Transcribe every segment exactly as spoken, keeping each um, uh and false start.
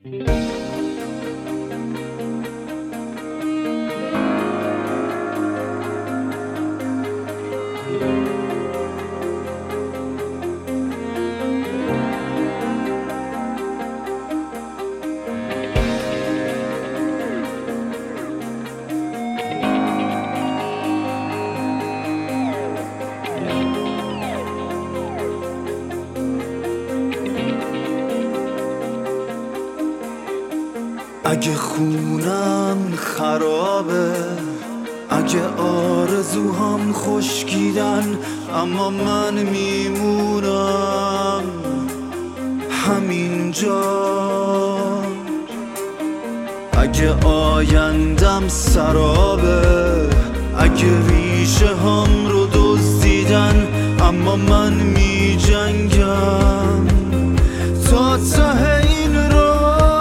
اگه خونم خرابه، اگه آرزوهام خشکیدن، اما من میمونم همینجا. اگه آیندم سرابه، اگه ریشه هم رو دزدیدن، اما من میجنگم تا ته این راه.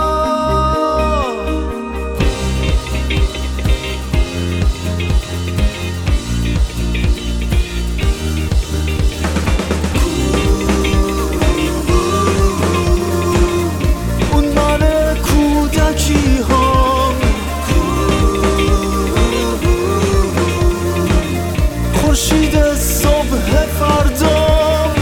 خورشید صبح فردام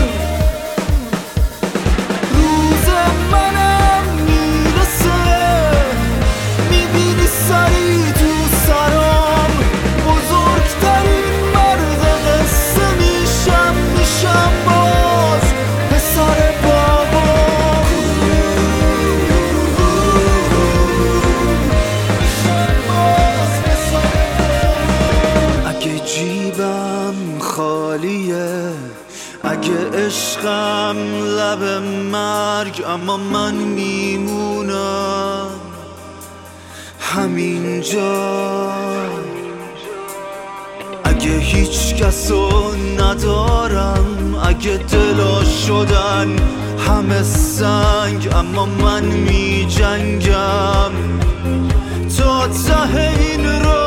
روز منم میرسه، میبینی سری تو سرام، بزرگترین مرد قصه میشم، میشم باز پسر بابا. اگه جیبم خالیه، اگه عشقم لب مرگ، اما من میمونم همینجا. اگه هیچ کسو ندارم، اگه دلا شدن همه سنگ، اما من میجنگم تا ته این رو.